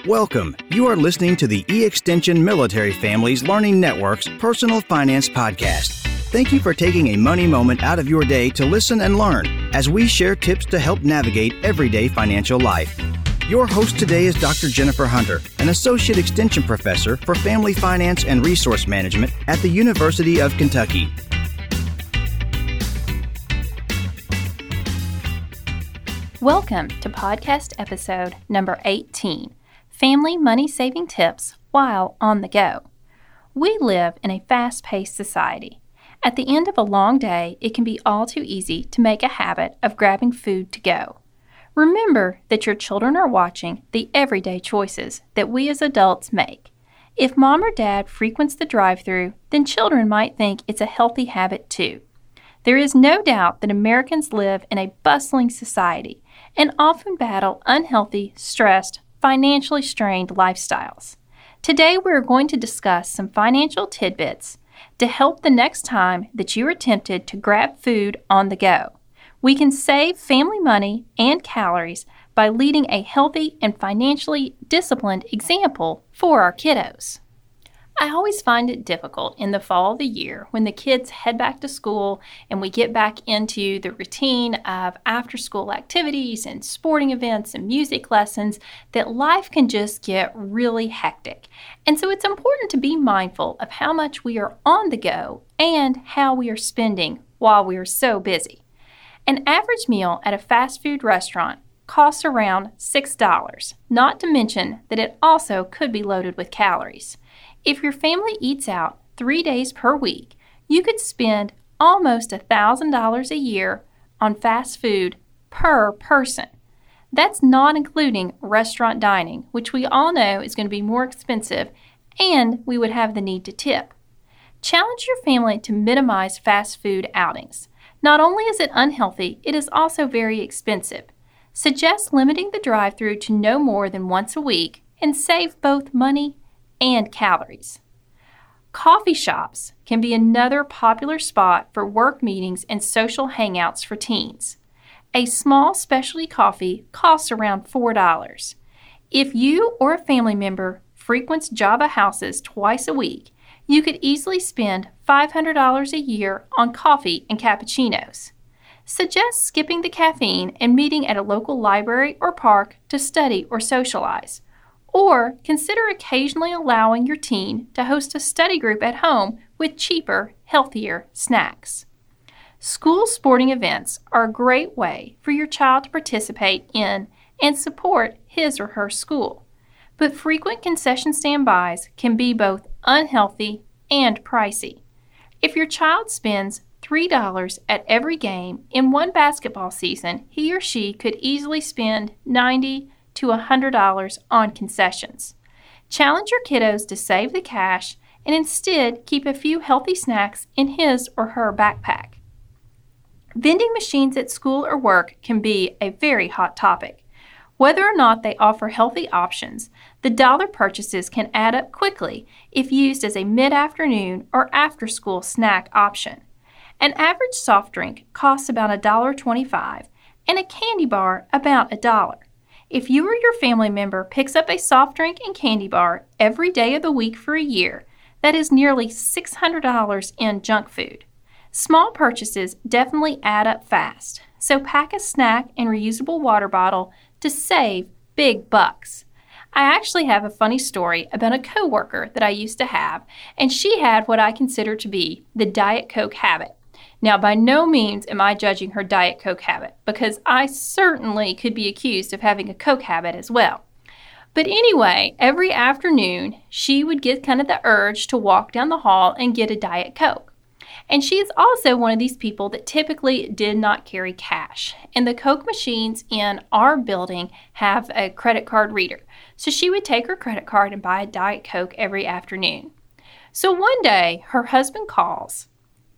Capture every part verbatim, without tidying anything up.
Welcome. You are listening to the E-Extension Military Families Learning Network's Personal Finance Podcast. Thank you for taking a money moment out of your day to listen and learn as we share tips to help navigate everyday financial life. Your host today is Doctor Jennifer Hunter, an Associate Extension Professor for Family Finance and Resource Management at the University of Kentucky. Welcome to podcast episode number eighteen, Family Money Saving Tips While on the Go. We live in a fast-paced society. At the end of a long day, it can be all too easy to make a habit of grabbing food to go. Remember that your children are watching the everyday choices that we as adults make. If mom or dad frequents the drive-thru, then children might think it's a healthy habit too. There is no doubt that Americans live in a bustling society and often battle unhealthy, stressed, financially strained lifestyles. Today we are going to discuss some financial tidbits to help the next time that you are tempted to grab food on the go. We can save family money and calories by leading a healthy and financially disciplined example for our kiddos. I always find it difficult in the fall of the year when the kids head back to school and we get back into the routine of after-school activities and sporting events and music lessons that life can just get really hectic. And so it's important to be mindful of how much we are on the go and how we are spending while we are so busy. An average meal at a fast food restaurant costs around six dollars, not to mention that it also could be loaded with calories. If your family eats out three days per week, you could spend almost one thousand dollars a year on fast food per person. That's not including restaurant dining, which we all know is going to be more expensive, and we would have the need to tip. Challenge your family to minimize fast food outings. Not only is it unhealthy, it is also very expensive. Suggest limiting the drive-thru to no more than once a week and save both money and calories. Coffee shops can be another popular spot for work meetings and social hangouts for teens. A small specialty coffee costs around four dollars. If you or a family member frequents Java houses twice a week, you could easily spend five hundred dollars a year on coffee and cappuccinos. Suggest skipping the caffeine and meeting at a local library or park to study or socialize. Or consider occasionally allowing your teen to host a study group at home with cheaper, healthier snacks. School sporting events are a great way for your child to participate in and support his or her school. But frequent concession stand buys can be both unhealthy and pricey. If your child spends three dollars at every game in one basketball season, he or she could easily spend ninety dollars to one hundred dollars on concessions. Challenge your kiddos to save the cash and instead keep a few healthy snacks in his or her backpack. Vending machines at school or work can be a very hot topic. Whether or not they offer healthy options, the dollar purchases can add up quickly if used as a mid-afternoon or after-school snack option. An average soft drink costs about one dollar and twenty-five cents and a candy bar about a dollar. If you or your family member picks up a soft drink and candy bar every day of the week for a year, that is nearly six hundred dollars in junk food. Small purchases definitely add up fast, so pack a snack and reusable water bottle to save big bucks. I actually have a funny story about a coworker that I used to have, and she had what I consider to be the Diet Coke habit. Now, by no means am I judging her Diet Coke habit, because I certainly could be accused of having a Coke habit as well. But anyway, every afternoon, she would get kind of the urge to walk down the hall and get a Diet Coke. And she is also one of these people that typically did not carry cash. And the Coke machines in our building have a credit card reader. So she would take her credit card and buy a Diet Coke every afternoon. So one day, her husband calls.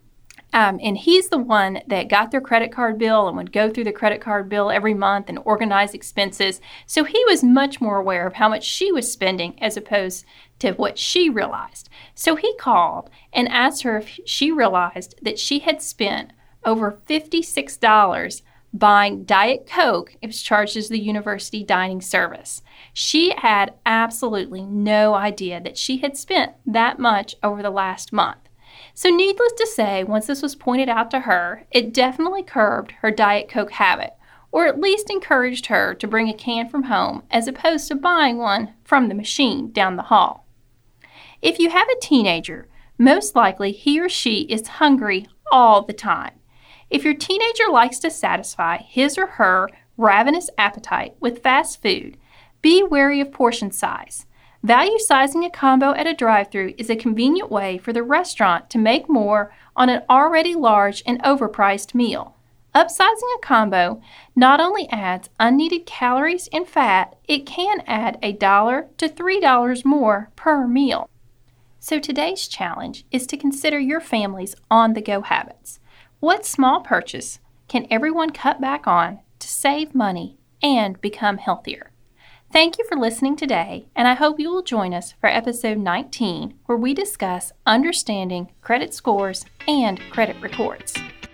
Um, and he's the one that got their credit card bill and would go through the credit card bill every month and organize expenses. So he was much more aware of how much she was spending as opposed to what she realized. So he called and asked her if she realized that she had spent over fifty-six dollars buying Diet Coke if charged as the university dining service. She had absolutely no idea that she had spent that much over the last month. So needless to say, once this was pointed out to her, it definitely curbed her Diet Coke habit, or at least encouraged her to bring a can from home as opposed to buying one from the machine down the hall. If you have a teenager, most likely he or she is hungry all the time. If your teenager likes to satisfy his or her ravenous appetite with fast food, be wary of portion size. Value sizing a combo at a drive-thru is a convenient way for the restaurant to make more on an already large and overpriced meal. Upsizing a combo not only adds unneeded calories and fat, it can add a dollar to three dollars more per meal. So today's challenge is to consider your family's on-the-go habits. What small purchase can everyone cut back on to save money and become healthier? Thank you for listening today, and I hope you will join us for episode nineteen, where we discuss understanding credit scores and credit reports.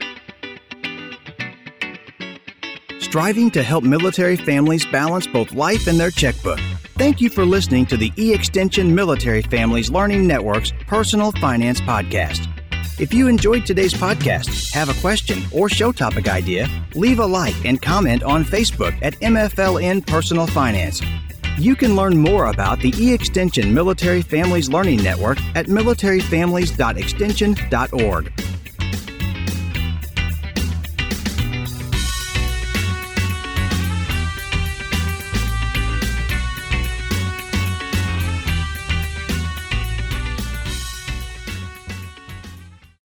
Striving to help military families balance both life and their checkbook. Thank you for listening to the E-Extension Military Families Learning Network's Personal Finance Podcast. If you enjoyed today's podcast, have a question or show topic idea, leave a like and comment on Facebook at M F L N Personal Finance. You can learn more about the E-Extension Military Families Learning Network at military families dot extension dot org.